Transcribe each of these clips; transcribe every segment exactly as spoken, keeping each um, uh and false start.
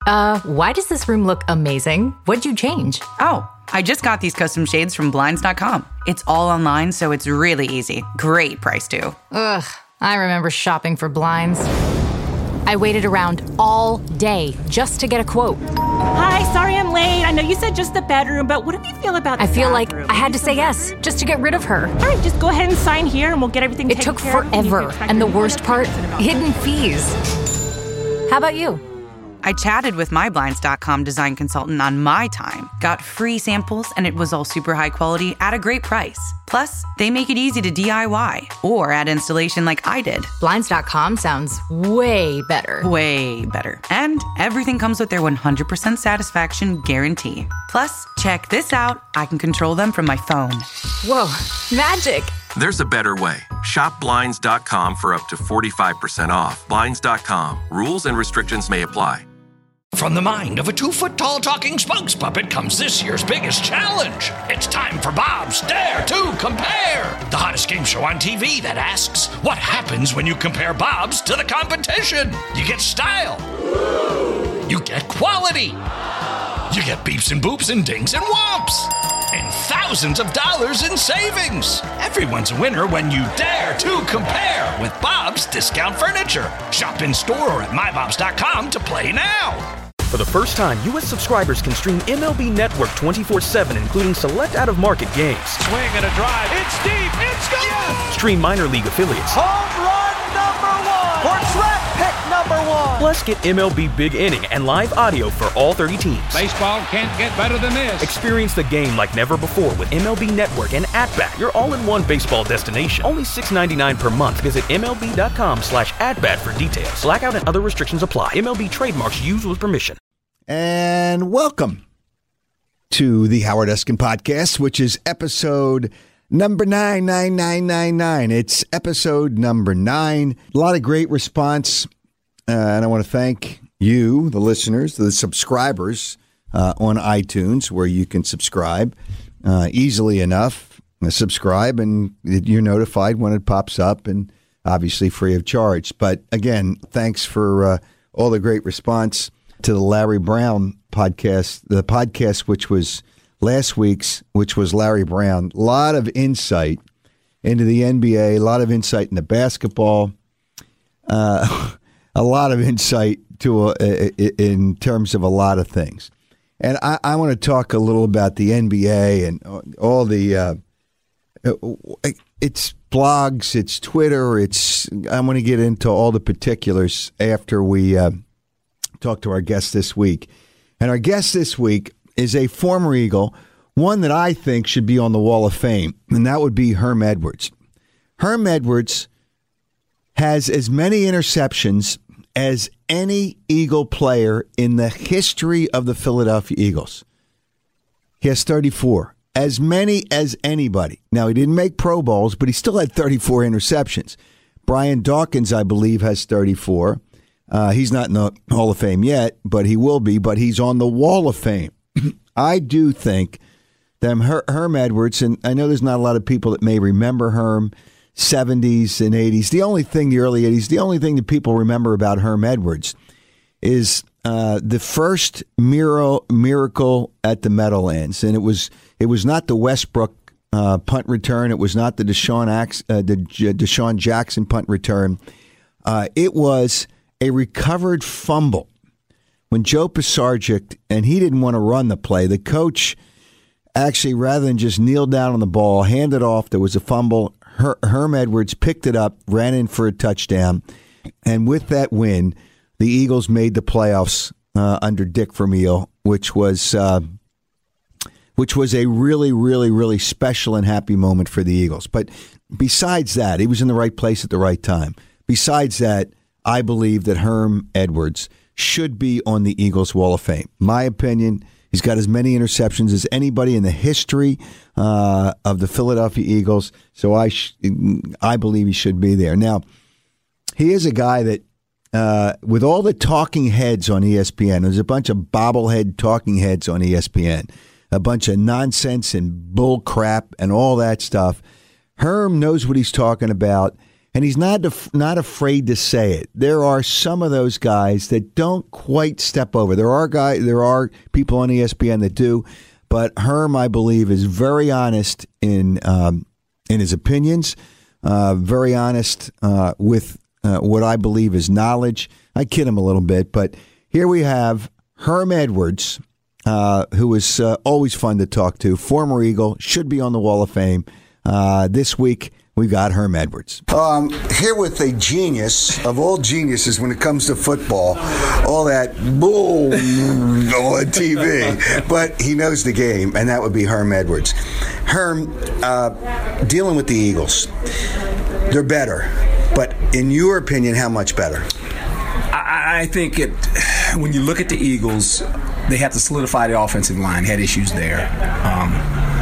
Uh, why does this room look amazing? What'd you change? Oh, I just got these custom shades from Blinds dot com. It's all online, so it's really easy. Great price, too. Ugh, I remember shopping for blinds. I waited around all day just to get a quote. Hi, sorry I'm late. I know you said just the bedroom, but what do you feel about the I feel bathroom? like I had to say yes just to get rid of her. All right, just go ahead and sign here and we'll get everything It taken took care of. forever, and the worst part, hidden fees. How about you? I chatted with my Blinds dot com design consultant on my time, got free samples, and it was all super high quality at a great price. Plus, they make it easy to D I Y or add installation like I did. Blinds dot com sounds way better. Way better. And everything comes with their one hundred percent satisfaction guarantee. Plus, check this out. I can control them from my phone. Whoa, magic. There's a better way. Shop Blinds dot com for up to forty-five percent off. Blinds dot com. Rules and restrictions may apply. From the mind of a two-foot-tall talking spokes puppet comes this year's biggest challenge. It's time for Bob's Dare to Compare, the hottest game show on T V that asks, what happens when you compare Bob's to the competition? You get style. You get quality. You get beeps and boops and dings and whomps. And thousands of dollars in savings. Everyone's a winner when you dare to compare with Bob's Discount Furniture. Shop in store or at my bobs dot com to play now. For the first time, U S subscribers can stream M L B Network twenty-four seven, including select out-of-market games. Swing and a drive. It's deep. It's gone. Yes. Stream minor league affiliates. Home run number one. Or draft pick number one. Plus, get M L B Big Inning and live audio for all thirty teams. Baseball can't get better than this. Experience the game like never before with M L B Network and At-Bat, your all-in-one baseball destination. Only six ninety-nine per month. Visit M L B dot com slash at-bat for details. Blackout and other restrictions apply. M L B trademarks used with permission. And welcome to the Howard Eskin Podcast, which is episode number nine nine nine nine nine. It's episode number nine. A lot of great response, uh, and I want to thank you, the listeners, the subscribers uh, on iTunes, where you can subscribe uh, easily enough. Subscribe, and you're notified when it pops up, and obviously free of charge. But again, thanks for uh, all the great response to the Larry Brown podcast, the podcast which was last week's, which was Larry Brown. A lot of insight into the N B A, a lot of insight into basketball, uh, a lot of insight to uh, in terms of a lot of things. And I, I want to talk a little about the N B A and all the, uh, it's blogs, it's Twitter, it's, I want to get into all the particulars after we uh, talk to our guest this week. And our guest this week is a former Eagle, one that I think should be on the Wall of Fame, and that would be Herm Edwards. Herm Edwards has as many interceptions as any Eagle player in the history of the Philadelphia Eagles. He has thirty-four, as many as anybody. Now, he didn't make Pro Bowls, but he still had thirty-four interceptions. Brian Dawkins, I believe, has thirty-four. Uh, he's not in the Hall of Fame yet, but he will be, but he's on the Wall of Fame. I do think that Her- Herm Edwards, and I know there's not a lot of people that may remember Herm, seventies and eighties. The only thing, the early eighties, the only thing that people remember about Herm Edwards is uh, the first miracle, miracle at the Meadowlands. And it was it was not the Westbrook uh, punt return. It was not the Deshaun, Ax- uh, the Deshaun Jackson punt return. Uh, it was a recovered fumble when Joe Pisarcik, and he didn't want to run the play. The coach actually, rather than just kneel down on the ball, handed off. There was a fumble. Her- Herm Edwards picked it up, ran in for a touchdown, and with that win, the Eagles made the playoffs uh, under Dick Vermeil, which was uh, which was a really, really, really special and happy moment for the Eagles. But besides that, he was in the right place at the right time. Besides that, I believe that Herm Edwards should be on the Eagles Wall of Fame. My opinion, he's got as many interceptions as anybody in the history uh, of the Philadelphia Eagles, so I sh- I believe he should be there. Now, he is a guy that, uh, with all the talking heads on E S P N, there's a bunch of bobblehead talking heads on E S P N, a bunch of nonsense and bull crap and all that stuff. Herm knows what he's talking about. and he's not af- not afraid to say it. There are some of those guys that don't quite step over. There are guys, there are people on E S P N that do, but Herm, I believe, is very honest in um, in his opinions, uh, very honest uh, with uh, what I believe is knowledge. I kid him a little bit, but here we have Herm Edwards, uh, who is uh, always fun to talk to, former Eagle, should be on the Wall of Fame. Uh, this week, we got Herm Edwards. Um, here with a genius of all geniuses when it comes to football. All that boom on T V. But he knows the game, and that would be Herm Edwards. Herm, uh, dealing with the Eagles, they're better. But in your opinion, how much better? I, I think it. When you look at the Eagles, they have to solidify the offensive line, had issues there. Um,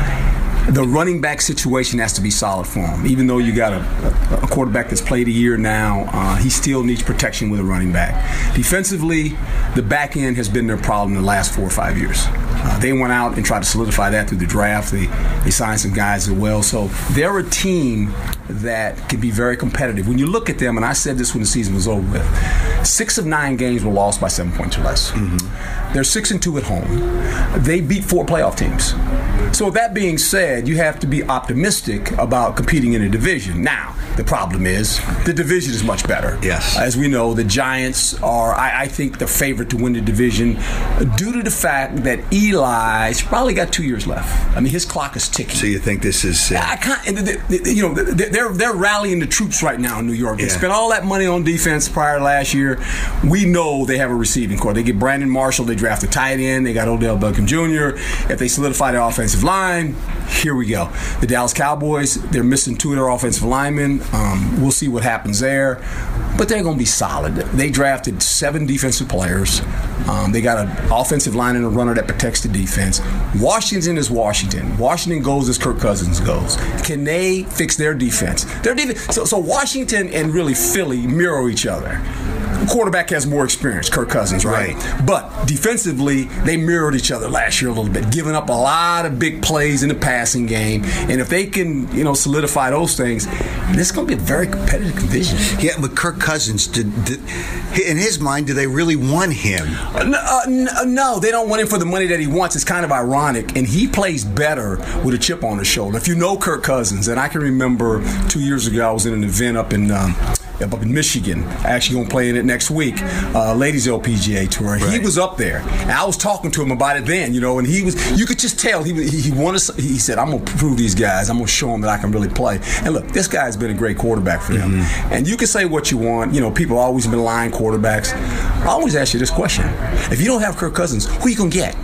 The running back situation has to be solid for him. Even though you got a, a quarterback that's played a year now, uh, he still needs protection with a running back. Defensively, the back end has been their problem the last four or five years. Uh, they went out and tried to solidify that through the draft. They, they signed some guys as well. So they're a team that can be very competitive. When you look at them, and I said this when the season was over with, six of nine games were lost by seven points or less. Mm-hmm. They're six and two at home. They beat four playoff teams. So with that being said, you have to be optimistic about competing in a division. Now, the problem is the division is much better. Yes. As we know, the Giants are, I, I think, the favorite to win the division due to the fact that Eli's probably got two years left. I mean, his clock is ticking. So you think this is... Uh... I can't, you know, they're, they're rallying the troops right now in New York. They yeah. spent all that money on defense prior to last year. We know they have a receiving core. They get Brandon Marshall. They draft a tight end. They got Odell Beckham Junior If they solidify their offensive line, here we go. The Dallas Cowboys, they're missing two of their offensive linemen. Um, we'll see what happens there. But they're going to be solid. They drafted seven defensive players. Um, they got an offensive line and a runner that protects the defense. Washington is Washington. Washington goes as Kirk Cousins goes. Can they fix their defense? Their defense. So, so Washington and really Philly mirror each other. The quarterback has more experience, Kirk Cousins, right? right? But defensively, they mirrored each other last year a little bit, giving up a lot of big plays in the passing game. And if they can, you know, solidify those things, this is going to be a very competitive division. Yeah, but Kirk Cousins, did, did, in his mind, do they really want him? Uh, no, uh, no, they don't want him for the money that he wants. It's kind of ironic. And he plays better with a chip on his shoulder. If you know Kirk Cousins, and I can remember two years ago, I was in an event up in um, up in Michigan, actually going to play in it next week, uh, Ladies L P G A Tour. Right. He was up there, and I was talking to him about it then, you know, and he was, you could just tell he he, he wanted, he said, I'm going to prove these guys, I'm going to show them that I can really play. And look, this guy's been a great quarterback for them. Mm-hmm. And you can say what you want, you know, people have always been lying quarterbacks. I always ask you this question: if you don't have Kirk Cousins, who are you going to get?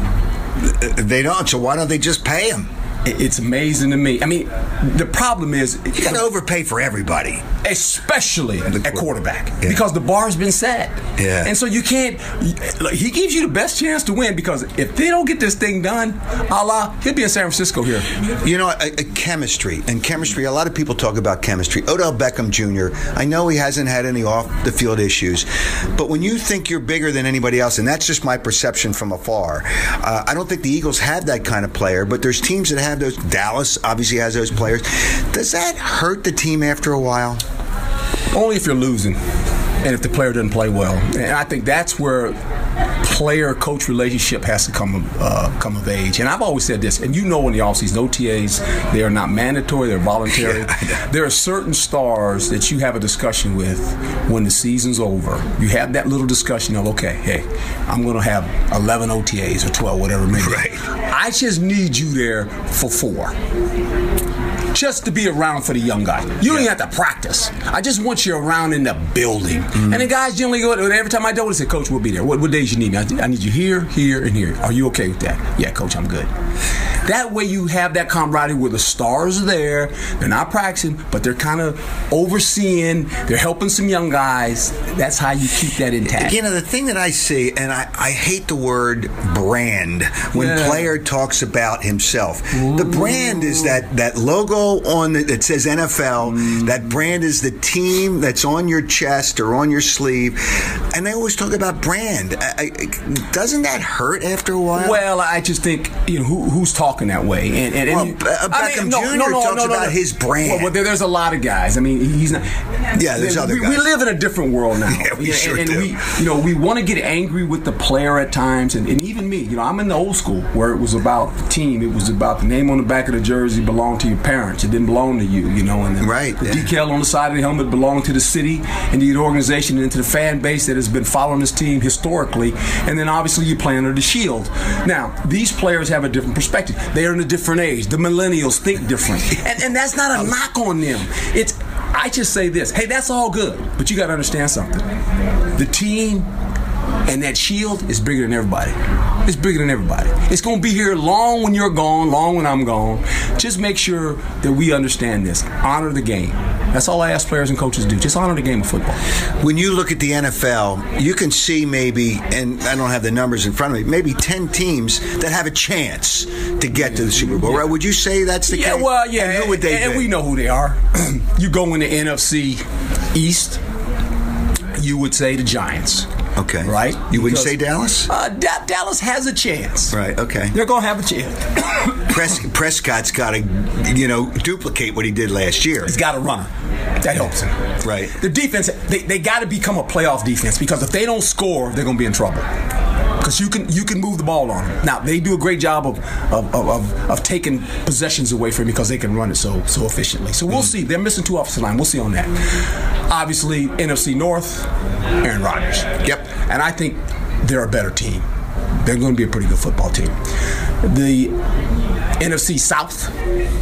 They don't, so why don't they just pay him? It's amazing to me. I mean, the problem is you got to overpay for everybody, especially at quarterback, yeah. because the bar's been set. Yeah. And so you can't. Look, he gives you the best chance to win because if they don't get this thing done, a la, he'll be in San Francisco here. You know, a, a chemistry and chemistry. A lot of people talk about chemistry. Odell Beckham Junior I know he hasn't had any off the field issues, but when you think you're bigger than anybody else, and that's just my perception from afar, uh, I don't think the Eagles have that kind of player. But there's teams that have. Have those. Dallas obviously has those players. Does that hurt the team after a while? Only if you're losing and if the player doesn't play well. And I think that's where player-coach relationship has to come uh, come of age. And I've always said this, and you know in the offseason, O T As, they are not mandatory, they're voluntary. Yeah, there are certain stars that you have a discussion with when the season's over. You have that little discussion of, okay, hey, I'm going to have eleven O T As or twelve, whatever it may be. Right. I just need you there for four. Just to be around for the young guy. You don't yeah. even have to practice. I just want you around in the building. Mm-hmm. And the guys generally go, every time I do it, they say, Coach, we'll be there. What, what days you need me? I, I need you here, here, and here. Are you okay with that? Yeah, Coach, I'm good. That way you have that camaraderie where the stars are there. They're not practicing, but they're kind of overseeing. They're helping some young guys. That's how you keep that intact. You know, the thing that I see, and I, I hate the word brand when yeah. player talks about himself. Ooh. The brand is that, that logo logo on the, that says N F L. Mm. That brand is the team that's on your chest or on your sleeve. And they always talk about brand. I, I, doesn't that hurt after a while? Well, I just think, you know, who, who's talking that way? And, and, and well, you, Beckham I mean, no, Junior no, no, talks no, no, about no. his brand. Well, well, there, there's a lot of guys. I mean, he's not. Yeah, there's we, other guys. We live in a different world now. Yeah, we and, sure and do. We, you know, we want to get angry with the player at times, and, and even me. You know, I'm in the old school where it was about the team. It was about the name on the back of the jersey belonged to your parents. It didn't belong to you. You know, and the, right, the yeah. decal on the side of the helmet belonged to the city and the organization and to the fan base that has been following this team historically. And then obviously you play under the shield. Now, these players have a different perspective. They are in a different age. The millennials think different. And, and that's not a knock on them. It's, I just say this. Hey, that's all good. But you got to understand something. The team and that shield is bigger than everybody. It's bigger than everybody. It's going to be here long when you're gone, long when I'm gone. Just make sure that we understand this. Honor the game. That's all I ask players and coaches to do. Just honor the game of football. When you look at the N F L, you can see maybe, and I don't have the numbers in front of me, maybe ten teams that have a chance to get to the Super Bowl, right? Would you say that's the yeah, case? Well, yeah. And who would they and, be? and we know who they are. You go in the N F C East, you would say the Giants. Okay. Right? You wouldn't Because, say Dallas? Uh, da- Dallas has a chance. Right, okay. They're going to have a chance. Pres- Prescott's got to, you know, duplicate what he did last year. He's got a runner. That helps him. Right. The defense, they, they got to become a playoff defense because if they don't score, they're going to be in trouble. Because you can you can move the ball on them. Now, they do a great job of of, of, of, of taking possessions away from him because they can run it so so efficiently. So we'll mm. see. They're missing two offensive line. We'll see on that. Obviously, N F C North, Aaron Rodgers. Yep. And I think they're a better team. They're going to be a pretty good football team. The N F C South,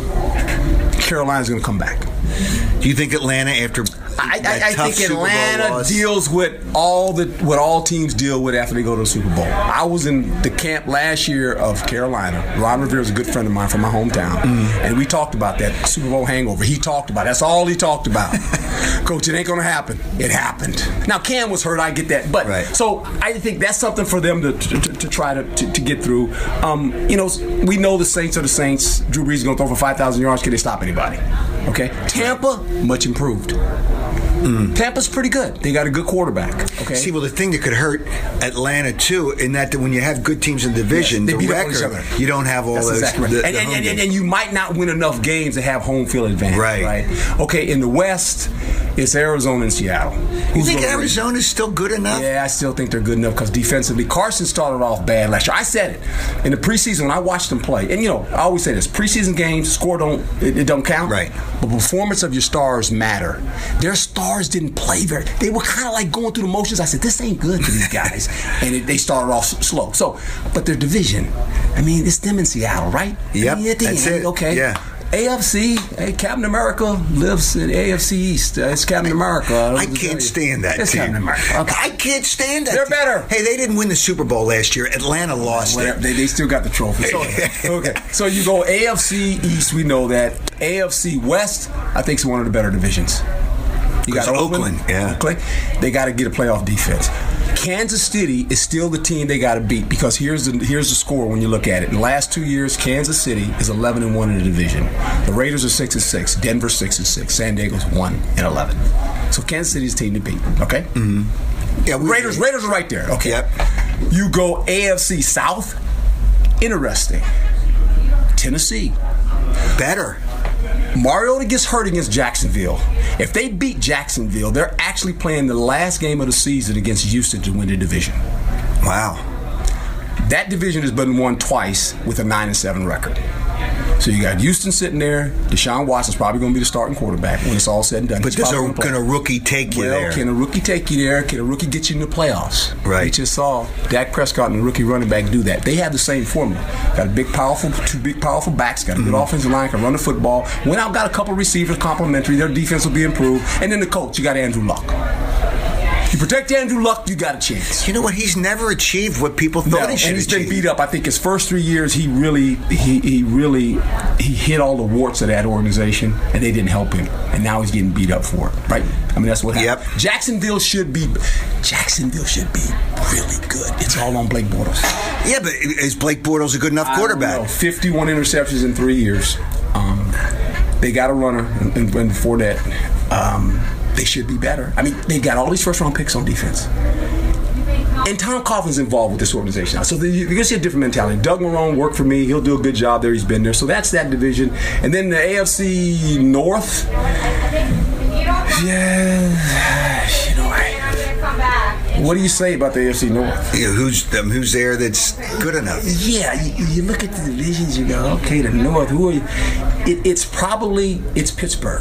Carolina's going to come back. Do you think Atlanta, after I, I, I think Atlanta deals with all the what all teams deal with after they go to the Super Bowl. I was in the camp last year of Carolina. Ron Rivera is a good friend of mine from my hometown, mm. and we talked about that Super Bowl hangover. He talked about it. That's all he talked about. Coach, it ain't going to happen. It happened. Now, Cam was hurt. I get that. But right. So I think that's something for them to to, to, to try to, to, to get through. Um, you know, we know the Saints are the Saints. Drew Brees is going to throw for five thousand yards. Can they stop anybody? Okay. Tampa, much improved. Mm. Tampa's pretty good. They got a good quarterback. Okay. See, well, the thing that could hurt Atlanta too, in that when you have good teams in the division, yes, the record, you don't have all That's those. Exactly right. the, and, the and, and, and, and you might not win enough games to have home field advantage. Right. Right. Okay. In the West, it's Arizona and Seattle. You think Arizona's still good enough? Yeah, I still think they're good enough because defensively, Carson started off bad last year. I said it in the preseason when I watched them play, and you know, I always say this: preseason games, score don't it, it don't count. Right. But performance of your stars matter. Their stars didn't play very. They were kind of like going through the motions. I said, this ain't good for these guys, and it, they started off slow. So, but their division, I mean, it's them in Seattle, right? Yep. I mean, that's end, it. Okay. Yeah. A F C, hey, Captain America lives in A F C East. Uh, it's Captain America. I can't stand that it's team. Captain America. Okay. I can't stand that. They're team. better. Hey, they didn't win the Super Bowl last year. Atlanta lost well, it. They, they still got the trophy. So, okay, so you go A F C East. We know that. A F C West, I think, is one of the better divisions. You got Oakland, Oakland, yeah. Oakland. They got to get a playoff defense. Kansas City is still the team they got to beat because here's the here's the score when you look at it. In the last two years, Kansas City is eleven and one in the division. The Raiders are six and six. Denver six and six. San Diego's one and eleven. So Kansas City's the team to beat. Okay. Mm-hmm. Yeah. We, Raiders. Raiders are right there. Okay. Yep. You go A F C South. Interesting. Tennessee. Better. Mariota gets hurt against Jacksonville. If they beat Jacksonville, they're actually playing the last game of the season against Houston to win the division. Wow. That division has been won twice with a nine and seven record. So you got Houston sitting there. Deshaun Watson's probably going to be the starting quarterback when it's all said and done. But does a, can a rookie take you well, there? Can a rookie take you there? Can a rookie get you in the playoffs? Right. We just saw Dak Prescott and the rookie running back do that. They have the same formula. Got a big, powerful, two big, powerful backs. Got a good mm-hmm. offensive line. Can run the football. Went out, got a couple receivers complimentary. Their defense will be improved. And then the coach, you got Andrew Luck. You protect Andrew Luck, you got a chance. You know what? He's never achieved what people thought no, he should and he's achieve. been beat up. I think his first three years, he really, he, he really, he hit all the warts of that organization, and they didn't help him. And now he's getting beat up for it, right? I mean, that's what happened. Yep. Jacksonville should be, Jacksonville should be really good. It's all on Blake Bortles. Yeah, but is Blake Bortles a good enough quarterback? I don't know. fifty-one interceptions in three years. Um, They got a runner, and, and, and for that, um, they should be better. I mean, they got all these first-round picks on defense. And Tom Coughlin's involved with this organization now. So you're going to see a different mentality. Doug Marrone worked for me. He'll do a good job there. He's been there. So that's that division. And then the A F C North. Yeah, you know, I, what do you say about the A F C North? Yeah, who's um, who's there that's good enough? Yeah, you, you look at the divisions, you go, okay, the North, who are you? It, it's probably, it's Pittsburgh.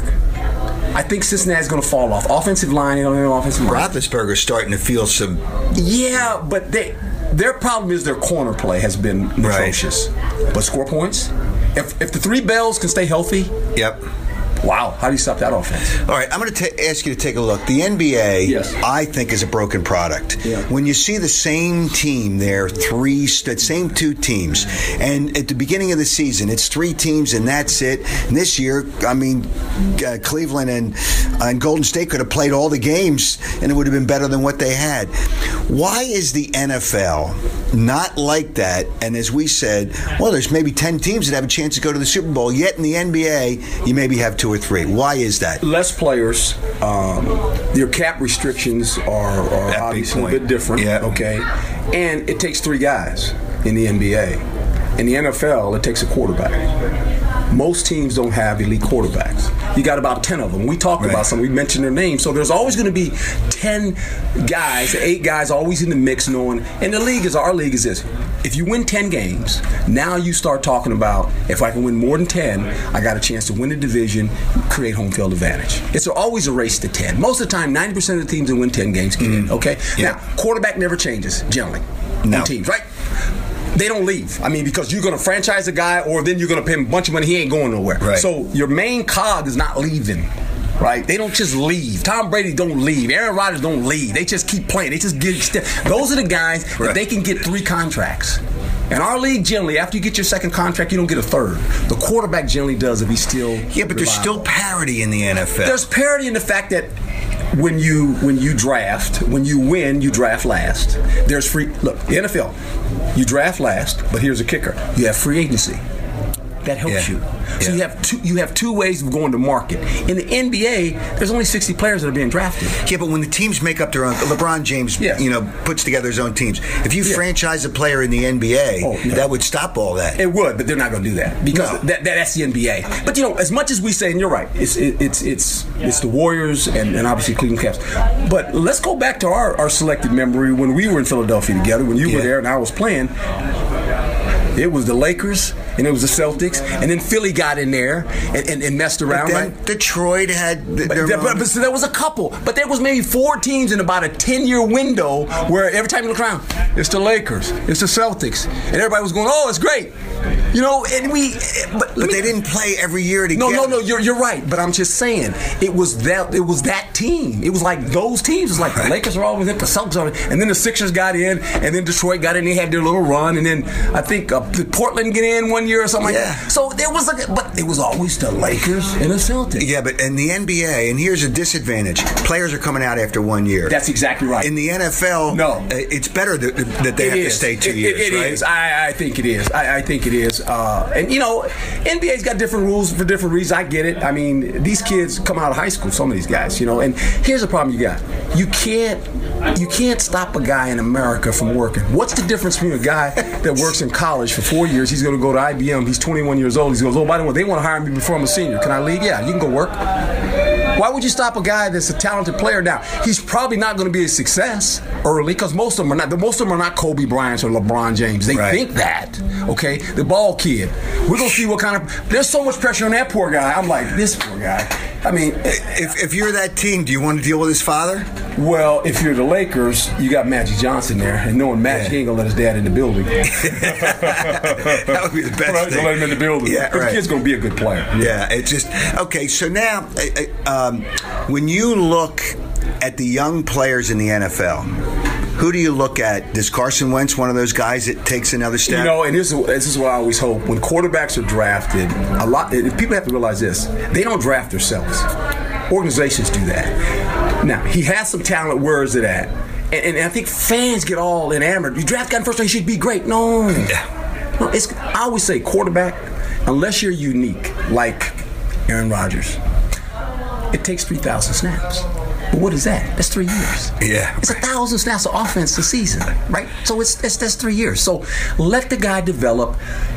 I think Cincinnati's going to fall off. Offensive line, you know, offensive line. Roethlisberger's starting to feel some... Yeah, but they, their problem is their corner play has been atrocious. Right. But score points, if if the three bells can stay healthy... Yep. Wow, how do you stop that offense? All right, I'm going to ask you to take a look. The N B A, yes. I think, is a broken product. Yeah. When you see the same team there, three, the same two teams, and at the beginning of the season, it's three teams and that's it. And this year, I mean, uh, Cleveland and, uh, and Golden State could have played all the games, and it would have been better than what they had. Why is the N F L not like that? And as we said, well, there's maybe ten teams that have a chance to go to the Super Bowl, yet in the N B A, you maybe have two or three. Why is that? Less players. Um, your cap restrictions are, are obviously a bit different. Yeah. Okay, and it takes three guys in the N B A. In the N F L, it takes a quarterback. Most teams don't have elite quarterbacks. You got about ten of them. We talk right. about some. We mentioned their names. So there's always going to be ten guys, eight guys always in the mix knowing. And the league is, our league is this. If you win ten games, now you start talking about, if I can win more than ten, I got a chance to win the division, create home field advantage. It's always a race to ten. Most of the time, ninety percent of the teams that win ten games get in, okay? Yeah. Now, quarterback never changes, generally, no. on teams, right? They don't leave. I mean, because you're going to franchise a guy or then you're going to pay him a bunch of money. He ain't going nowhere. Right. So your main cog is not leaving. Right? They don't just leave. Tom Brady don't leave. Aaron Rodgers don't leave. They just keep playing. They just get st- those are the guys right. that they can get three contracts. In our league, generally, after you get your second contract, you don't get a third. The quarterback generally does if he's still Yeah, but reliable. There's still parity in the N F L. There's parity in the fact that when you when you draft, when you win, you draft last. There's free look, the N F L, you draft last, but here's a kicker. You have free agency. That helps yeah. you. So yeah. you have two you have two ways of going to market. In the N B A, there's only sixty players that are being drafted. Yeah, but when the teams make up their own, LeBron James, yeah. you know, puts together his own teams. If you yeah. franchise a player in the N B A, oh, no. that would stop all that. It would, but they're not going to do that because no. that, that, that's the N B A. But you know, as much as we say, and you're right, it's it, it's it's it's the Warriors and, and obviously Cleveland Cavs. But let's go back to our, our selected memory when we were in Philadelphia together, when you yeah. were there and I was playing. It was the Lakers, and it was the Celtics, and then Philly got in there and, and, and messed around. But then right? Detroit had th- their but, but, but so there was a couple, but there was maybe four teams in about a ten-year window where every time you look around, it's the Lakers, it's the Celtics, and everybody was going, "Oh, it's great," you know. And we, but, but they didn't play every year together. No, no, no. You're you're right, but I'm just saying it was that it was that team. It was like those teams. It was like the Lakers are always in, the Celtics are, and then the Sixers got in, and then Detroit got in. They had their little run, and then I think. Uh, Did Portland get in one year or something yeah. like that? So there was a, but it was always the Lakers and the Celtics. Yeah, but in the N B A, and here's a disadvantage: players are coming out after one year. That's exactly right. In the N F L, no, it's better that, that they it have is. to stay two it, years. It, it right? is. I, I think it is. I, I think it is. Uh, and you know, N B A's got different rules for different reasons. I get it. I mean, these kids come out of high school. Some of these guys, you know. And here's the problem you got: you can't. You can't stop a guy in America from working. What's the difference between a guy that works in college for four years? He's going to go to I B M. He's twenty-one years old. He goes, oh, by the way, they want to hire me before I'm a senior. Can I leave? Yeah, you can go work. Why would you stop a guy that's a talented player now? He's probably not going to be a success early because most of them are not. Most of them are not Kobe Bryant or LeBron James. They right. think that. Okay, the ball kid. We're going to see what kind of. There's so much pressure on that poor guy. I'm like, this poor guy. I mean, if if you're that team, do you want to deal with his father? Well, if you're the Lakers, you got Magic Johnson there, and knowing Magic, yeah. he ain't gonna let his dad in the building. That would be the best. Right, thing. Let him in the building. Yeah, right. The kid's gonna be a good player. Yeah, it's just okay. So now, um, when you look at the young players in the N F L. Who do you look at? Is Carson Wentz one of those guys that takes another step? You know, and this is, this is what I always hope. When quarterbacks are drafted, a lot people have to realize this. They don't draft themselves. Organizations do that. Now, he has some talent. Where is it at? And, and I think fans get all enamored. You draft a guy in first round, he should be great. No. no it's, I always say quarterback, unless you're unique, like Aaron Rodgers. It takes three thousand snaps. But what is that? That's three years. Yeah. It's a thousand snaps of offense a season, right? So it's, it's that's three years. So let the guy develop.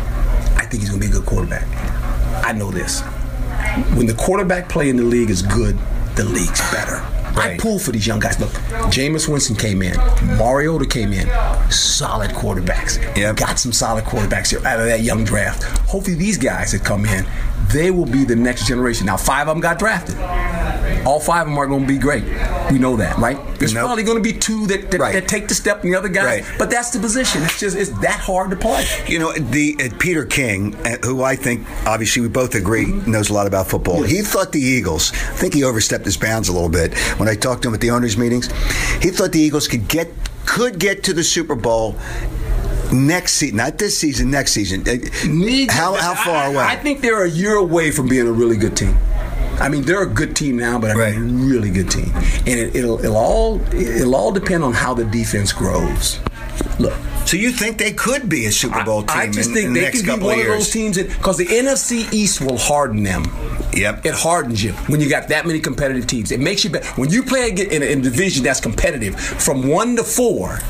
I think he's going to be a good quarterback. I know this. When the quarterback play in the league is good, the league's better. Right. I pull for these young guys. Look, Jameis Winston came in. Mariota came in. Solid quarterbacks. Yep. Got some solid quarterbacks here out of that young draft. Hopefully these guys that come in, they will be the next generation. Now, five of them got drafted. All five of them are going to be great. We know that, right? There's nope. probably going to be two that, that, right. that take the step and the other guys. Right. But that's the position. It's just it's that hard to play. You know, the uh, Peter King, uh, who I think, obviously we both agree, mm-hmm. knows a lot about football. Yes. He thought the Eagles, I think he overstepped his bounds a little bit when I talked to him at the owners' meetings. He thought the Eagles could get could get to the Super Bowl next season, not this season, next season. How, how far I, away? I think they're a year away from being a really good team. I mean, they're a good team now, but right. a really good team. And it, it'll, it'll all it'll all depend on how the defense grows. Look. So you think they could be a Super Bowl team? I, I just in, think in they the next could be one of, of those teams because the N F C East will harden them. Yep, it hardens you when you got that many competitive teams. It makes you better when you play in a, in a division that's competitive from one to four.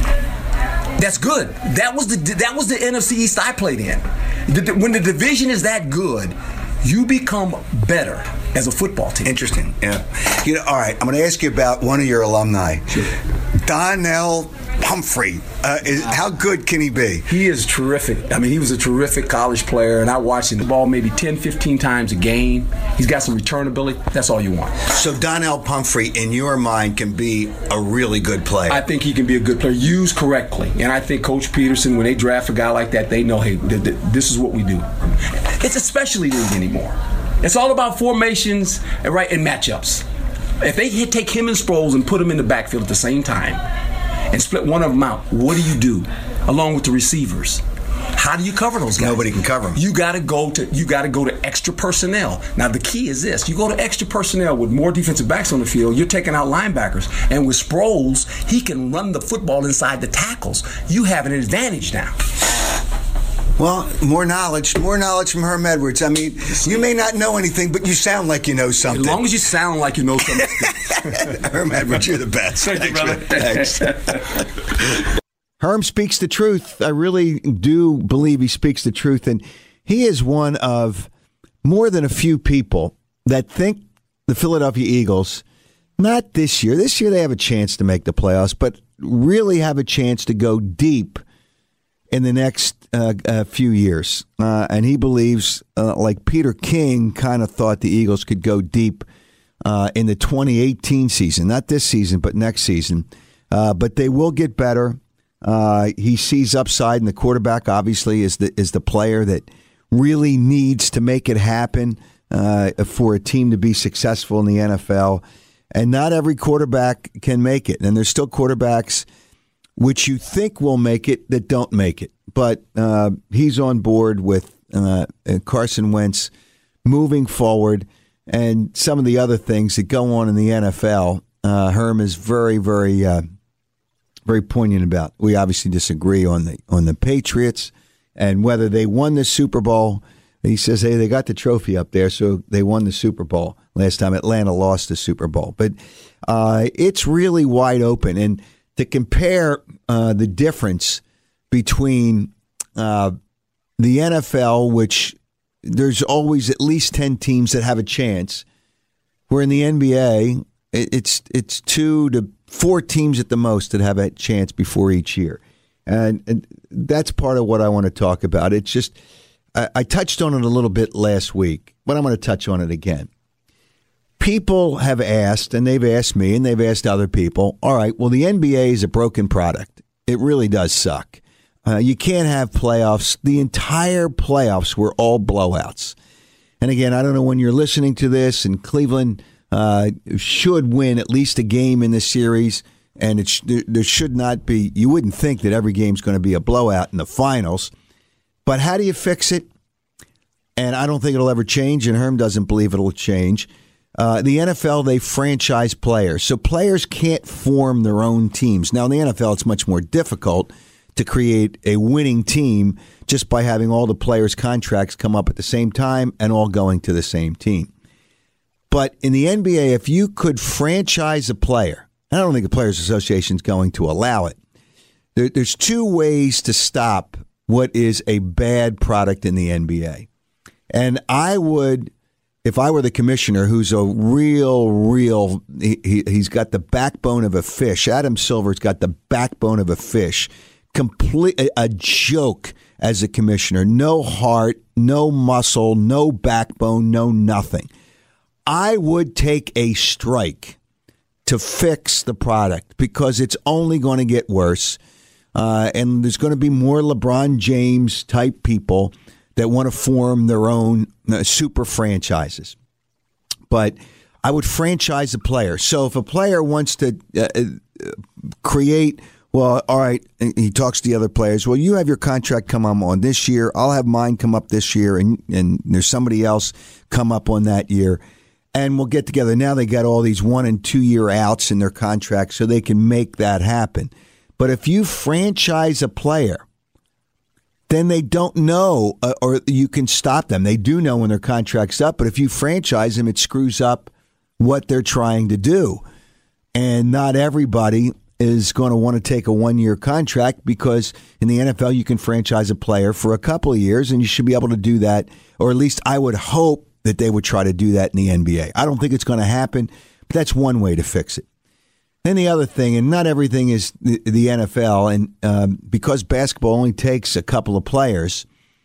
That's good. That was the that was the N F C East I played in. The, when the division is that good, you become better as a football team. Interesting. Yeah. You know, all right, I'm going to ask you about one of your alumni. Sure. Donnell Pumphrey. Uh, is, how good can he be? He is terrific. I mean, he was a terrific college player, and I watched him the ball maybe ten, fifteen times a game. He's got some return ability. That's all you want. So Donnell Pumphrey, in your mind, can be a really good player. I think he can be a good player, used correctly. And I think Coach Peterson, when they draft a guy like that, they know, hey, th- th- this is what we do. It's a specialty league anymore. It's all about formations, right, and matchups. If they hit, take him and Sproles and put them in the backfield at the same time and split one of them out, what do you do along with the receivers? How do you cover those guys? Nobody can cover them. You got to go to you got to go to extra personnel. Now the key is this: you go to extra personnel with more defensive backs on the field. You're taking out linebackers, and with Sproles, he can run the football inside the tackles. You have an advantage now. Well, more knowledge, more knowledge from Herm Edwards. I mean, you may not know anything, but you sound like you know something. As long as you sound like you know something. Herm Edwards, you're the best. Thank you, brother. Thanks. Herm speaks the truth. I really do believe he speaks the truth. And he is one of more than a few people that think the Philadelphia Eagles, not this year. This year they have a chance to make the playoffs, but really have a chance to go deep in the next uh, uh, few years. Uh, and he believes, uh, like Peter King kind of thought the Eagles could go deep uh, in the twenty eighteen season. Not this season, but next season. Uh, but they will get better. Uh, he sees upside, and the quarterback obviously is the is the player that really needs to make it happen uh, for a team to be successful in the N F L. And not every quarterback can make it. And there's still quarterbacks which you think will make it that don't make it. But uh, he's on board with uh, Carson Wentz moving forward, and some of the other things that go on in the N F L. Uh, Herm is very, very, uh, very poignant about. We obviously disagree on the on the Patriots and whether they won the Super Bowl. He says, hey, they got the trophy up there, so they won the Super Bowl. Last time Atlanta lost the Super Bowl. But uh, it's really wide open. And to compare uh, the difference between uh, the N F L, which there's always at least ten teams that have a chance, where in the N B A, it's it's two to four teams at the most that have a chance before each year. And, and that's part of what I want to talk about. It's just, I, I touched on it a little bit last week, but I'm going to touch on it again. People have asked, and they've asked me, and they've asked other people, all right, well, the N B A is a broken product. It really does suck. Uh, you can't have playoffs. The entire playoffs were all blowouts. And again, I don't know when you're listening to this, and Cleveland uh, should win at least a game in this series, and it sh- there, there should not be, you wouldn't think that every game's going to be a blowout in the finals. But how do you fix it? And I don't think it'll ever change, and Herm doesn't believe it'll change. Uh, the N F L, they franchise players. So players can't form their own teams. Now, in the N F L, it's much more difficult to create a winning team just by having all the players' contracts come up at the same time and all going to the same team. But in the N B A, if you could franchise a player, I don't think the Players Association is going to allow it. There, there's two ways to stop what is a bad product in the N B A. And I would, if I were the commissioner, who's a real, real, he, he, he's got the backbone of a fish. Adam Silver's got the backbone of a fish. Complete a, a joke as a commissioner. No heart, no muscle, no backbone, no nothing. I would take a strike to fix the product because it's only going to get worse. Uh, and there's going to be more LeBron James type people that want to form their own uh, super franchises. But I would franchise a player. So if a player wants to uh, uh, create, well, all right, he talks to the other players. Well, you have your contract come up on this year. I'll have mine come up this year. And, and there's somebody else come up on that year. And we'll get together. Now they got all these one and two year outs in their contracts so they can make that happen. But if you franchise a player, then they don't know, uh, or you can stop them. They do know when their contract's up, but if you franchise them, it screws up what they're trying to do. And not everybody is going to want to take a one-year contract because in the N F L you can franchise a player for a couple of years, and you should be able to do that, or at least I would hope that they would try to do that in the N B A. I don't think it's going to happen, but that's one way to fix it. Then the other thing, and not everything is the, the N F L, and um, because basketball only takes a couple of players,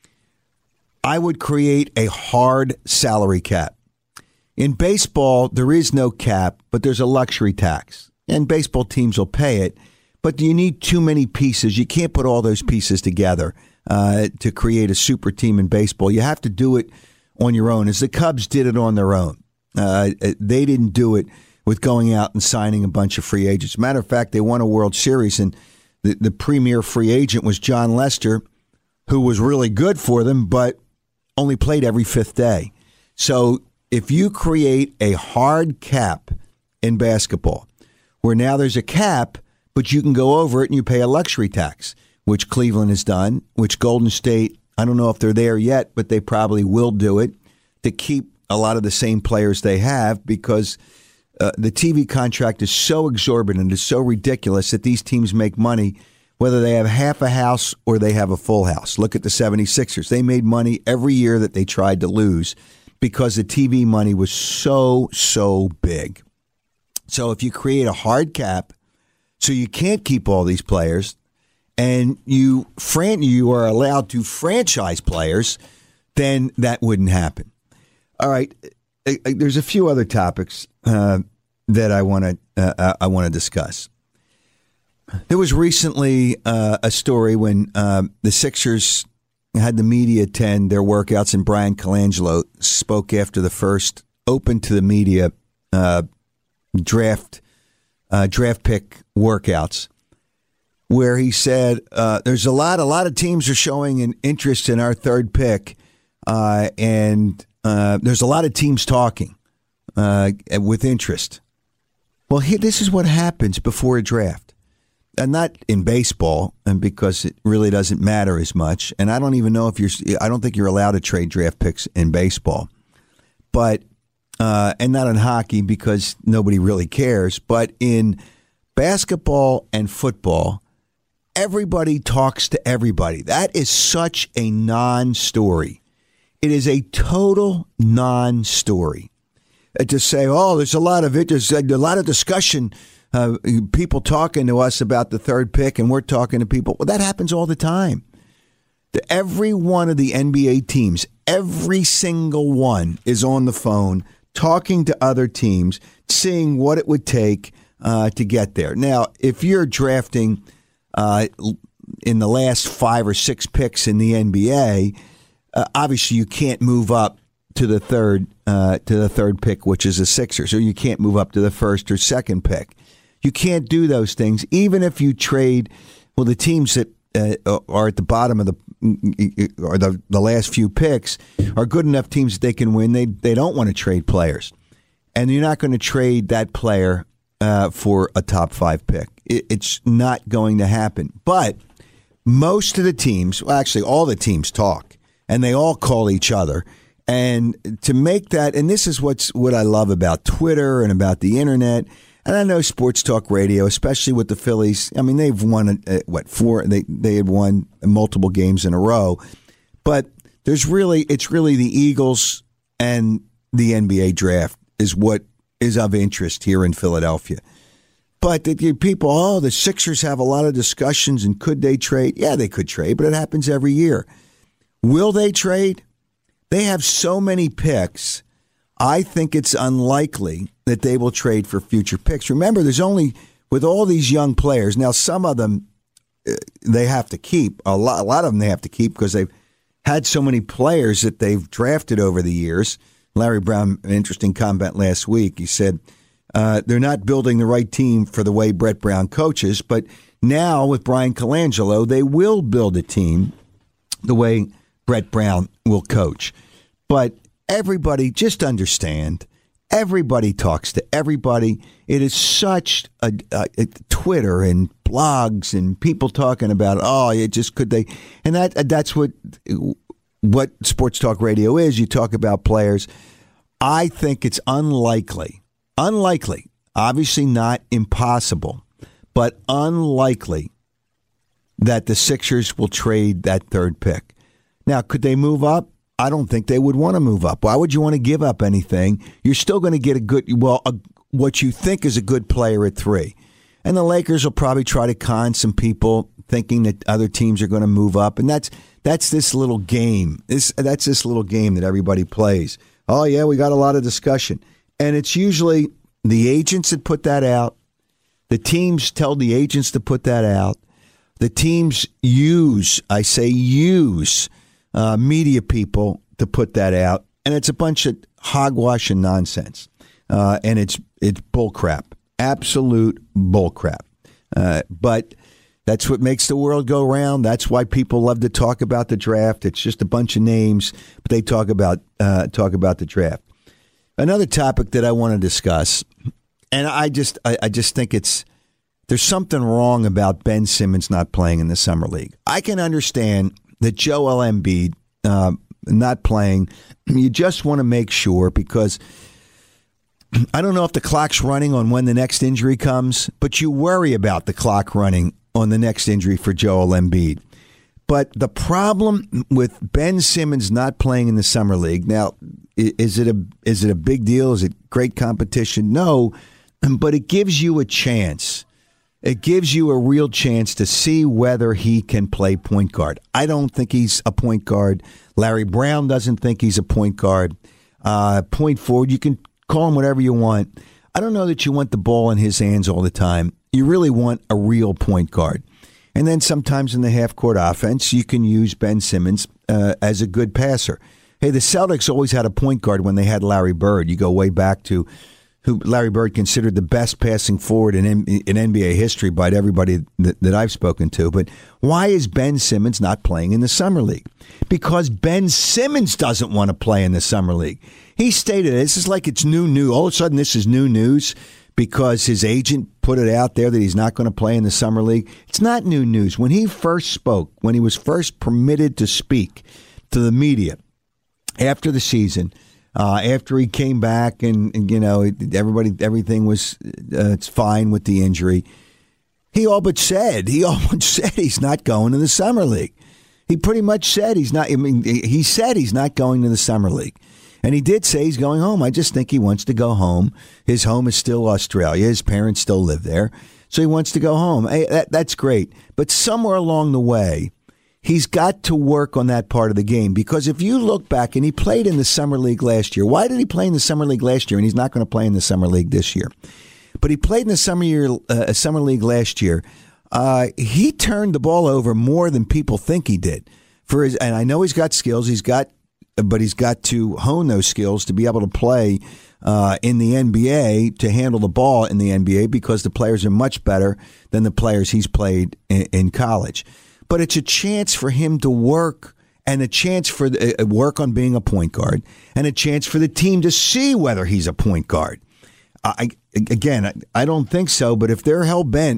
I would create a hard salary cap. In baseball, there is no cap, but there's a luxury tax, and baseball teams will pay it, but you need too many pieces. You can't put all those pieces together uh, to create a super team in baseball. You have to do it on your own, as the Cubs did it on their own. Uh, they didn't do it with going out and signing a bunch of free agents. Matter of fact, they won a World Series, and the, the premier free agent was John Lester, who was really good for them, but only played every fifth day. So if you create a hard cap in basketball, where now there's a cap, but you can go over it and you pay a luxury tax, which Cleveland has done, which Golden State, I don't know if they're there yet, but they probably will do it to keep a lot of the same players they have, because uh, the T V contract is so exorbitant, it's so ridiculous that these teams make money whether they have half a house or they have a full house. Look at the seventy-sixers. They made money every year that they tried to lose because the T V money was so, so big. So if you create a hard cap so you can't keep all these players, and you fran- you are allowed to franchise players, then that wouldn't happen. All right, there's a few other topics uh, that I want to uh, I want to discuss. There was recently uh, a story when uh, the Sixers had the media attend their workouts, and Brian Colangelo spoke after the first open to the media uh, draft uh, draft pick workouts, where he said uh, there's a lot, a lot of teams are showing an interest in our third pick, uh, and uh, there's a lot of teams talking uh, with interest. Well, here, this is what happens before a draft, and not in baseball, and because it really doesn't matter as much. And I don't even know if you're, I don't think you're allowed to trade draft picks in baseball, but uh, and not in hockey because nobody really cares. But in basketball and football, everybody talks to everybody. That is such a non-story. It is a total non-story. To say, oh, there's a lot of it, there's a lot of discussion, uh, people talking to us about the third pick, and we're talking to people. Well, that happens all the time. The, every one of the N B A teams, every single one is on the phone talking to other teams, seeing what it would take uh, to get there. Now, if you're drafting Uh, in the last five or six picks in the N B A, uh, obviously you can't move up to the third uh, to the third pick, which is a Sixers, or you can't move up to the first or second pick. You can't do those things, even if you trade. Well, the teams that uh, are at the bottom of the or the the last few picks are good enough teams that they can win. They they don't want to trade players, and you're not going to trade that player uh, for a top five pick. It, it's not going to happen. But most of the teams, well, actually all the teams talk, and they all call each other. And to make that, and this is what's what I love about Twitter and about the internet, and I know sports talk radio, especially with the Phillies. I mean, they've won, uh, what, four, they, they had won multiple games in a row. But there's really, it's really the Eagles and the N B A draft is what is of interest here in Philadelphia. But the, the people, oh, the Sixers have a lot of discussions, and could they trade? Yeah, they could trade, but it happens every year. Will they trade? They have so many picks. I think it's unlikely that they will trade for future picks. Remember, there's only, with all these young players, now some of them uh, they have to keep. A lot, a lot of them they have to keep because they've had so many players that they've drafted over the years. Larry Brown, an interesting comment last week. He said, uh, they're not building the right team for the way Brett Brown coaches, but now with Brian Colangelo, they will build a team the way Brett Brown will coach. But everybody, just understand, everybody talks to everybody. It is such a, a, a Twitter and blogs and people talking about, oh, it just could they, and that that's what what sports talk radio is. You talk about players. I think it's unlikely, unlikely, obviously not impossible, but unlikely that the Sixers will trade that third pick. Now, could they move up? I don't think they would want to move up. Why would you want to give up anything? You're still going to get a good, well, a, what you think is a good player at three. And the Lakers will probably try to con some people thinking that other teams are going to move up. And that's that's this little game. This, that's this little game that everybody plays. Oh, yeah, we got a lot of discussion. And it's usually the agents that put that out. The teams tell the agents to put that out. The teams use, I say use, Uh, media people to put that out, and it's a bunch of hogwash and nonsense, uh, and it's it's bullcrap, absolute bullcrap. Uh, but that's what makes the world go round. That's why people love to talk about the draft. It's just a bunch of names, but they talk about uh, talk about the draft. Another topic that I want to discuss, and I just I, I just think it's there's something wrong about Ben Simmons not playing in the summer league. I can understand that Joel Embiid uh, not playing, you just want to make sure, because I don't know if the clock's running on when the next injury comes, but you worry about the clock running on the next injury for Joel Embiid. But the problem with Ben Simmons not playing in the summer league, now, is it a is it a big deal? Is it great competition? No, but it gives you a chance. It gives you a real chance to see whether he can play point guard. I don't think he's a point guard. Larry Brown doesn't think he's a point guard. Uh, point forward, you can call him whatever you want. I don't know that you want the ball in his hands all the time. You really want a real point guard. And then sometimes in the half-court offense, you can use Ben Simmons uh, as a good passer. Hey, the Celtics always had a point guard when they had Larry Bird. You go way back to who Larry Bird considered the best passing forward in, in N B A history by everybody that, that I've spoken to. But why is Ben Simmons not playing in the Summer League? Because Ben Simmons doesn't want to play in the Summer League. He stated this is like it's new news. All of a sudden, this is new news because his agent put it out there that he's not going to play in the Summer League. It's not new news. When he first spoke, when he was first permitted to speak to the media after the season, Uh, after he came back and, and, you know, everybody, everything was uh, it's fine with the injury, he all but said, he all but said he's not going to the Summer League. He pretty much said he's not, I mean, he said he's not going to the Summer League. And he did say he's going home. I just think he wants to go home. His home is still Australia. His parents still live there. So he wants to go home. Hey, that, that's great. But somewhere along the way, he's got to work on that part of the game, because if you look back, and he played in the Summer League last year. Why did he play in the Summer League last year, and he's not going to play in the Summer League this year? But he played in the Summer year, uh, Summer League last year. Uh, he turned the ball over more than people think he did. For his, and I know he's got skills. He's got, but he's got to hone those skills to be able to play uh, in the N B A, to handle the ball in the N B A, because the players are much better than the players he's played in, in college. But it's a chance for him to work, and a chance for the, uh, work on being a point guard, and a chance for the team to see whether he's a point guard. I, again, I, I don't think so, but if they're hell-bent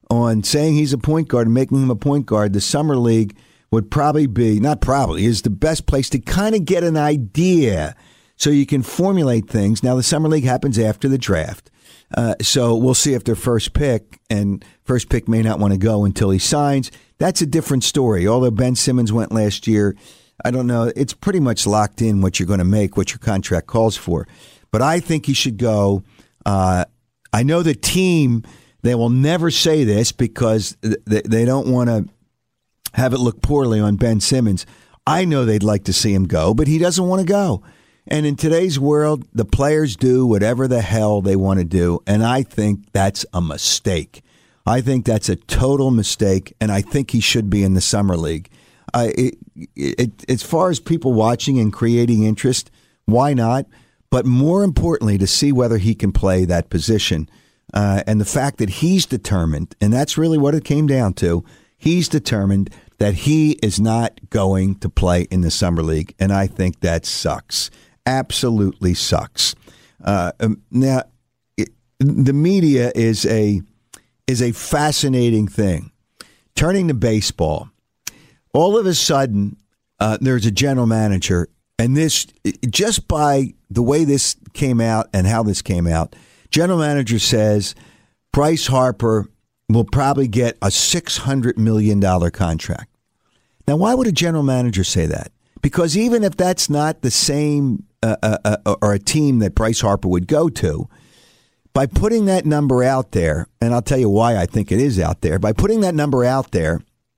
on saying he's a point guard and making him a point guard, the Summer League would probably be, not probably, is the best place to kind of get an idea so you can formulate things. Now, the Summer League happens after the draft. Uh, so we'll see if their first pick, and first pick may not want to go until he signs. That's a different story. Although Ben Simmons went last year, I don't know. It's pretty much locked in what you're going to make, what your contract calls for. But I think he should go. Uh, I know the team, they will never say this because th- they don't want to have it look poorly on Ben Simmons. I know they'd like to see him go, but he doesn't want to go. And in today's world, the players do whatever the hell they want to do, and I think that's a mistake. I think that's a total mistake, and I think he should be in the Summer League. Uh, it, it, as far as people watching and creating interest, why not? But more importantly, to see whether he can play that position. Uh, and the fact that he's determined, and that's really what it came down to, he's determined that he is not going to play in the Summer League, and I think that sucks. Absolutely sucks. Uh, now, it, the media is a is a fascinating thing. Turning to baseball, all of a sudden, uh, there's a general manager, and this just by the way this came out and how this came out, general manager says Bryce Harper will probably get a six hundred million dollars contract. Now, why would a general manager say that? Because even if that's not the same uh, uh, uh, or a team that Bryce Harper would go to, by putting that number out there, and I'll tell you why I think it is out there, by putting that number out there,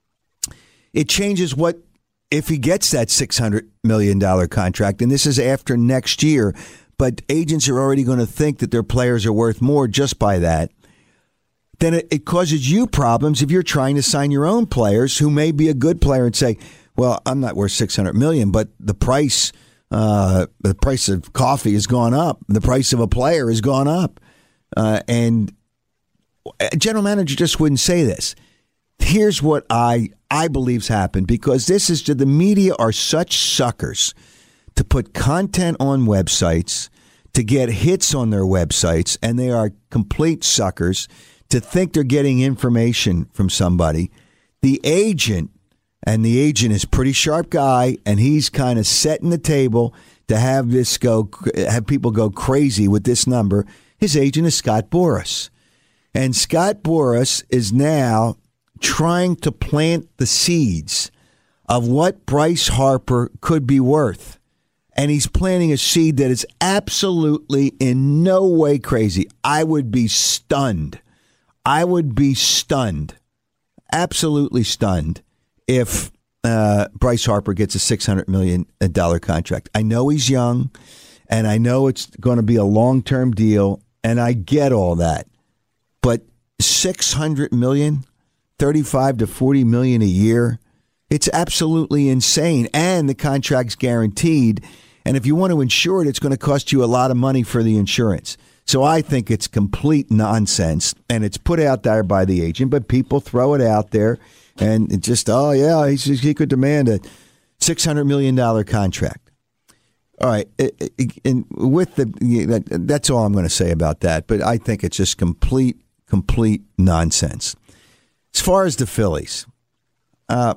it changes what, if he gets that six hundred million dollars contract, and this is after next year, but agents are already going to think that their players are worth more just by that, then it, it causes you problems if you're trying to sign your own players who may be a good player and say, well, I'm not worth six hundred million dollars, but the price uh, the price of coffee has gone up. The price of a player has gone up. Uh, and a general manager just wouldn't say this. Here's what I, I believe's happened, because this is the media are such suckers to put content on websites, to get hits on their websites, and they are complete suckers to think they're getting information from somebody. The agent, and the agent is a pretty sharp guy, and he's kind of setting the table to have this go, have people go crazy with this number. His agent is Scott Boras. And Scott Boras is now trying to plant the seeds of what Bryce Harper could be worth. And he's planting a seed that is absolutely in no way crazy. I would be stunned. I would be stunned, absolutely stunned, if uh, Bryce Harper gets a six hundred million dollars contract. I know he's young, and I know it's going to be a long-term deal, and I get all that. But six hundred million dollars, thirty-five to forty million dollars a year, it's absolutely insane, and the contract's guaranteed. And if you want to insure it, it's going to cost you a lot of money for the insurance. So I think it's complete nonsense, and it's put out there by the agent, but people throw it out there, and it just, oh, yeah, he, he could demand a six hundred million dollars contract. All right, and with the that's all I'm going to say about that, but I think it's just complete, complete nonsense. As far as the Phillies, uh,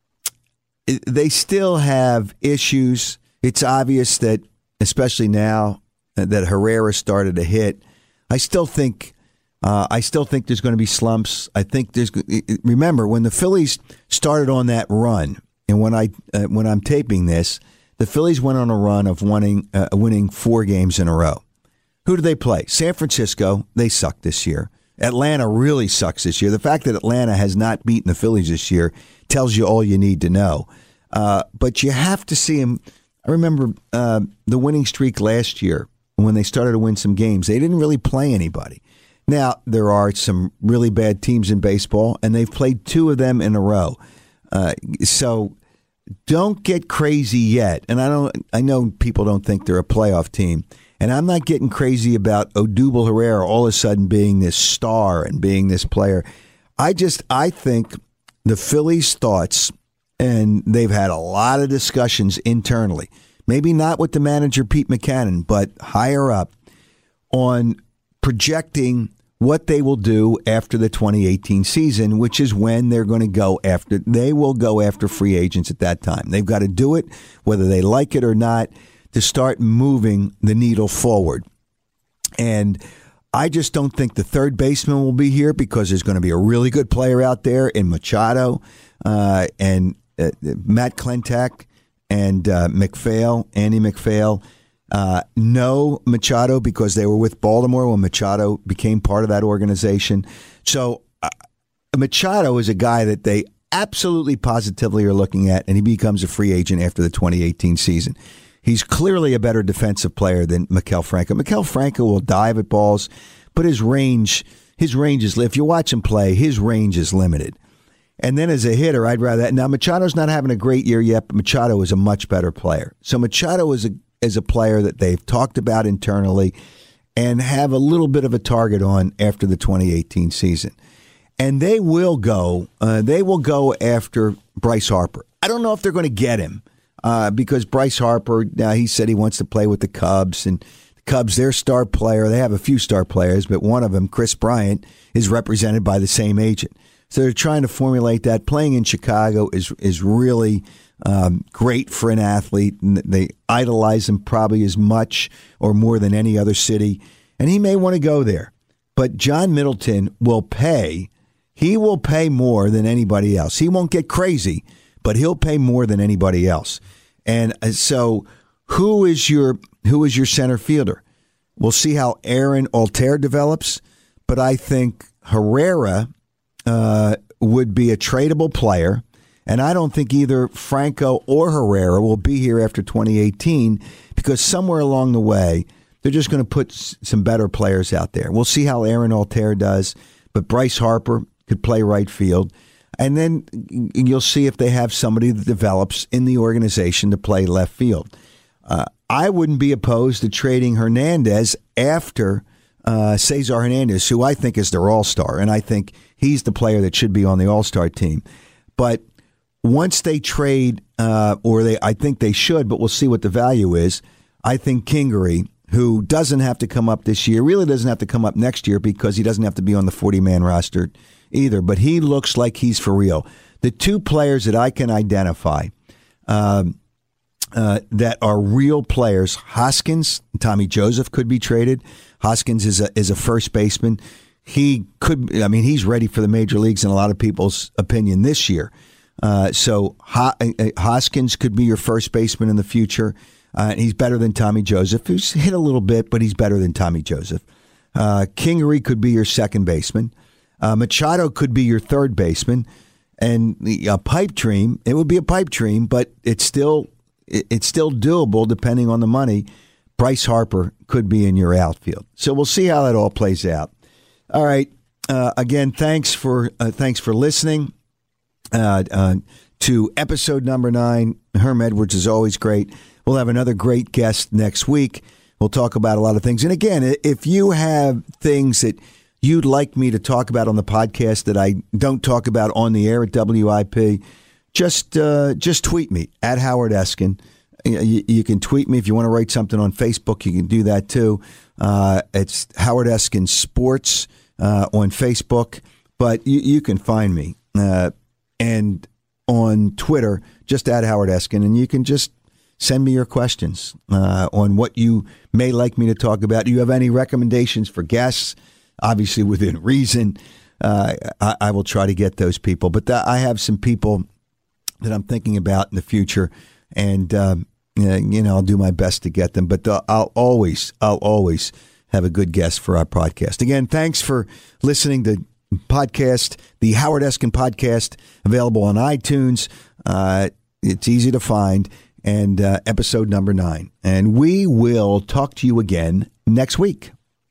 they still have issues. It's obvious that, especially now that Herrera started to hit, I still think uh, I still think there's going to be slumps. I think there's. Remember when the Phillies started on that run, and when I uh, when I'm taping this, the Phillies went on a run of winning uh, winning four games in a row. Who do they play? San Francisco. They suck this year. Atlanta really sucks this year. The fact that Atlanta has not beaten the Phillies this year tells you all you need to know. Uh, but you have to see them. I remember uh, the winning streak last year when they started to win some games. They didn't really play anybody. Now, there are some really bad teams in baseball, and they've played two of them in a row. Uh, so don't get crazy yet. And I don't. I know people don't think they're a playoff team. And I'm not getting crazy about Odubel Herrera all of a sudden being this star and being this player. I just, I think the Phillies' thoughts, and they've had a lot of discussions internally, maybe not with the manager, Pete Mackanin, but higher up, on projecting what they will do after the twenty eighteen season, which is when they're going to go after, they will go after free agents at that time. They've got to do it, whether they like it or not, to start moving the needle forward. And I just don't think the third baseman will be here because there's going to be a really good player out there in Machado uh, and uh, Matt Klentak and uh, McPhail, Andy McPhail. Uh, no Machado because they were with Baltimore when Machado became part of that organization. So uh, Machado is a guy that they absolutely positively are looking at, and he becomes a free agent after the twenty eighteen season. He's clearly a better defensive player than Maikel Franco. Maikel Franco will dive at balls, but his range, his range is, if you watch him play, his range is limited. And then as a hitter, I'd rather that. Now, Machado's not having a great year yet, but Machado is a much better player. So Machado is a is a player that they've talked about internally and have a little bit of a target on after the twenty eighteen season. And they will go, uh, they will go after Bryce Harper. I don't know if they're going to get him uh, because Bryce Harper, now he said he wants to play with the Cubs, and the Cubs, their star player, they have a few star players, but one of them, Chris Bryant, is represented by the same agent. So they're trying to formulate that. Playing in Chicago is is really um, great for an athlete. They idolize him probably as much or more than any other city, and he may want to go there. But John Middleton will pay. He will pay more than anybody else. He won't get crazy, but he'll pay more than anybody else. And so who is your who is your center fielder? We'll see how Aaron Altair develops, but I think Herrera uh, would be a tradable player, and I don't think either Franco or Herrera will be here after twenty eighteen because somewhere along the way, they're just going to put some better players out there. We'll see how Aaron Altair does, but Bryce Harper could play right field. And then you'll see if they have somebody that develops in the organization to play left field. Uh, I wouldn't be opposed to trading Hernandez after uh, Cesar Hernandez, who I think is their all-star, and I think he's the player that should be on the all-star team. But once they trade, uh, or they, I think they should, but we'll see what the value is. I think Kingery, who doesn't have to come up this year, really doesn't have to come up next year because he doesn't have to be on the forty-man roster either, but he looks like he's for real. The two players that I can identify um, uh, that are real players, Hoskins, Tommy Joseph could be traded. Hoskins is a, is a first baseman. He could, I mean, he's ready for the major leagues in a lot of people's opinion this year. Uh, so Ho- Hoskins could be your first baseman in the future. Uh, he's better than Tommy Joseph, who's hit a little bit, but he's better than Tommy Joseph. Uh, Kingery could be your second baseman. Uh, Machado could be your third baseman. And the, a pipe dream, it would be a pipe dream, but it's still it, it's still doable depending on the money. Bryce Harper could be in your outfield. So we'll see how that all plays out. All right. Uh, again, thanks for uh, thanks for listening uh, uh, to episode number nine. Herm Edwards is always great. We'll have another great guest next week. We'll talk about a lot of things. And again, if you have things that you'd like me to talk about on the podcast that I don't talk about on the air at W I P, just uh, just tweet me at Howard Eskin. You, you can tweet me if you want to write something on Facebook. You can do that too. Uh, it's Howard Eskin Sports uh, on Facebook, but you, you can find me uh, and on Twitter just at Howard Eskin, and you can just send me your questions uh, on what you may like me to talk about. Do you have any recommendations for guests? Obviously, within reason, uh, I, I will try to get those people. But th- I have some people that I'm thinking about in the future, and um, you know, I'll do my best to get them. But the, I'll always, I'll always have a good guest for our podcast. Again, thanks for listening to podcast, the Howard Eskin Podcast, available on iTunes. Uh, it's easy to find, and uh, episode number nine. And we will talk to you again next week.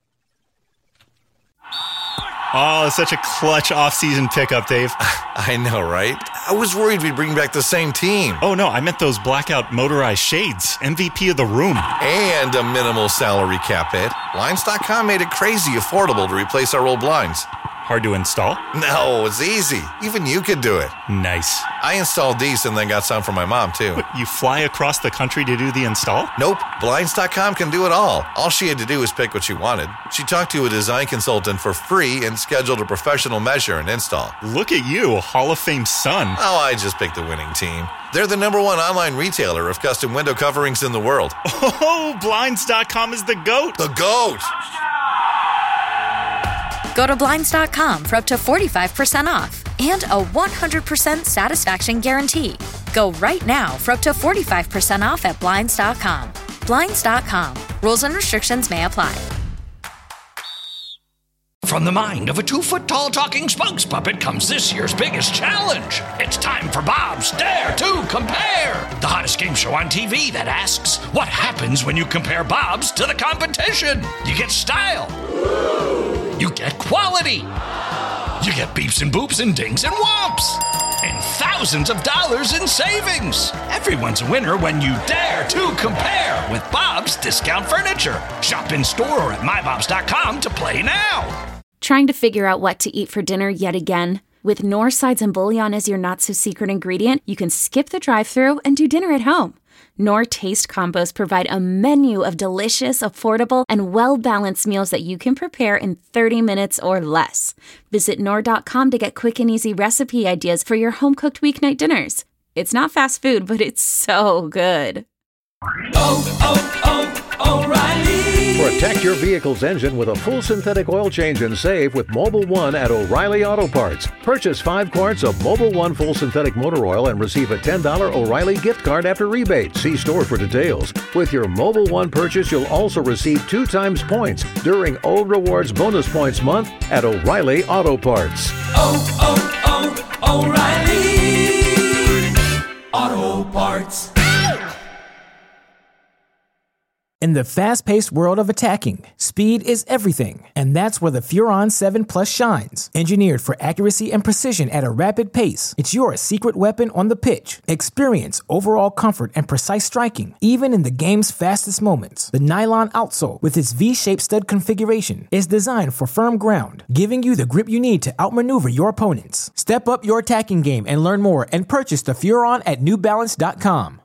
Oh, such a clutch offseason pickup, Dave. I know, right? I was worried we'd bring back the same team. Oh, no, I meant those blackout motorized shades. M V P of the room. And a minimal salary cap hit. Blinds dot com made it crazy affordable to replace our old blinds. Hard to install? No, it's easy. Even you could do it. Nice. I installed these and then got some for my mom, too. But you fly across the country to do the install? Nope. Blinds dot com can do it all. All she had to do was pick what she wanted. She talked to a design consultant for free and scheduled a professional measure and install. Look at you, Hall of Fame son. Oh, I just picked the winning team. They're the number one online retailer of custom window coverings in the world. Oh, Blinds dot com is the GOAT. The GOAT! Go to Blinds dot com for up to forty-five percent off and a one hundred percent satisfaction guarantee. Go right now for up to forty-five percent off at Blinds dot com. Blinds dot com. Rules and restrictions may apply. From the mind of a two-foot-tall talking spokes puppet comes this year's biggest challenge. It's time for Bob's Dare to Compare, the hottest game show on T V that asks, what happens when you compare Bob's to the competition? You get style. You get quality. You get beeps and boops and dings and whomps. And thousands of dollars in savings. Everyone's a winner when you dare to compare with Bob's Discount Furniture. Shop in store or at my bobs dot com to play now. Trying to figure out what to eat for dinner yet again? With Knorr sides and bouillon as your not-so-secret ingredient, you can skip the drive-thru and do dinner at home. Knorr Taste Combos provide a menu of delicious, affordable, and well-balanced meals that you can prepare in thirty minutes or less. Visit Knorr dot com to get quick and easy recipe ideas for your home-cooked weeknight dinners. It's not fast food, but it's so good. Oh, oh, oh, O'Reilly. Protect your vehicle's engine with a full synthetic oil change and save with Mobil one at O'Reilly Auto Parts. Purchase five quarts of Mobil one full synthetic motor oil and receive a ten dollars O'Reilly gift card after rebate. See store for details. With your Mobil one purchase, you'll also receive two times points during O Rewards Bonus Points Month at O'Reilly Auto Parts. Oh, oh, oh, O'Reilly Auto Parts. In the fast-paced world of attacking, speed is everything, and that's where the Furon seven Plus shines. Engineered for accuracy and precision at a rapid pace, it's your secret weapon on the pitch. Experience overall comfort and precise striking, even in the game's fastest moments. The nylon outsole, with its V-shaped stud configuration, is designed for firm ground, giving you the grip you need to outmaneuver your opponents. Step up your attacking game and learn more and purchase the Furon at new balance dot com.